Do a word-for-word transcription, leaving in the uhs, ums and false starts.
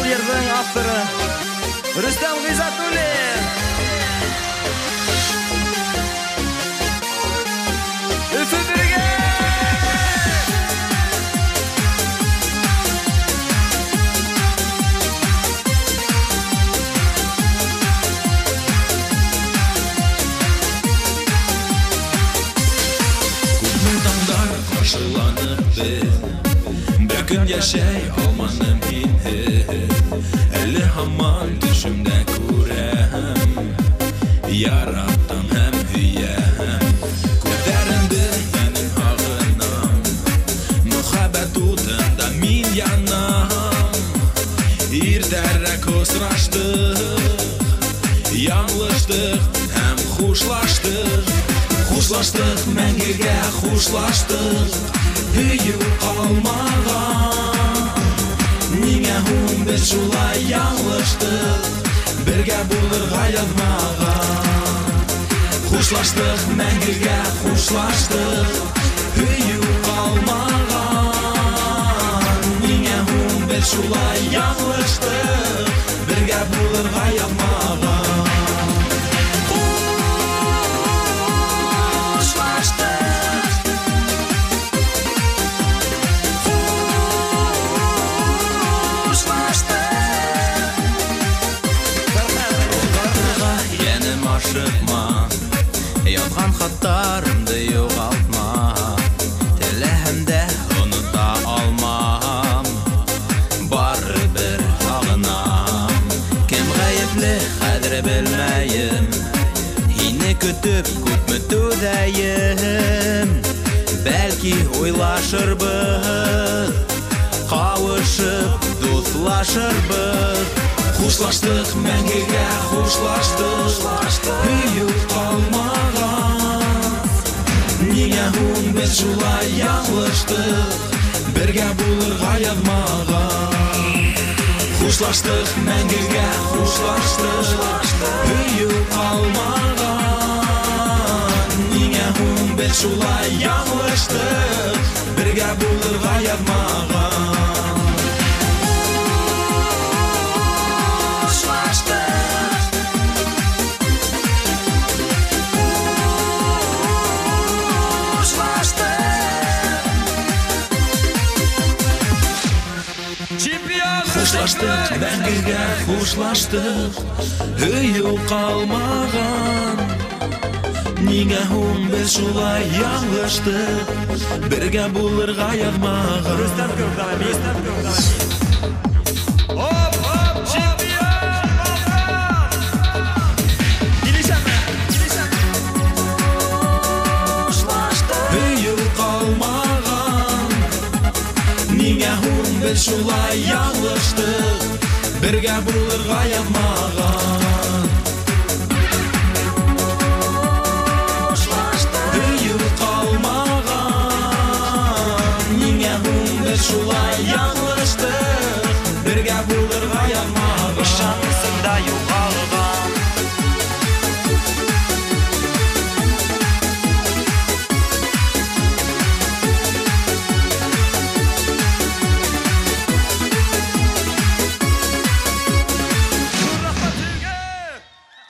Бұл ердің авторы Рүстем Ғизатуллин. Үфі бірге! Күпмін таңдар қаршыланып біз, бір күн яшай алманым мен. Әлі хаман түшімді көрем, яраттым һәм хүйем. Күдәрімді менің ағынам, мұхаббәт утында мен янам. Иртәрәк осраштық, яңлыштық һәм хушлаштық. Хушлаштық, мәңгіге хушлаштық, үйі қалмаған. Нигә һуң без шулай яңлыштык, бергә булырга язмаган. Хушлаштык, мәңгегә хушлаштык, үйі калмаган. Нигә һуң без шулай яңлыштык, бергә булырга язмаган. Ашықма, язған хаттарымды жоғалтма, тіләһімді ұныта алмам, бары бір ағынам. Кем ғайыплы қадірі білмейім, ені күтіп күпмі түдәйім. Бәлки ойлашырбыз, қауышып дуслашырбыз. Хушлаштық, мәңгіге хушлаштық, үйі қалмаған. Нигә һуң біз шулай яңлыштық, бергә булырга язмаган. Хушлаштық, мәңгіге хушлаштық, үйі қалмаған. Нигә һуң біз шулай яңлыштық, бергә булырга язмаган. Хушлаштык, мәңгіге хушлаштык, үйі қалмаған. Нигә һуң біз шулай яңлыштык, бергә булырга язмаган. Рүстем көп, давай, Рүстем көп, давай. Оп, оп, чемпион болған! Келешемі, келешемі. Үйі қалмаған. Нигә һуң біз шулай яңлыштык, бергә булырга язмаган.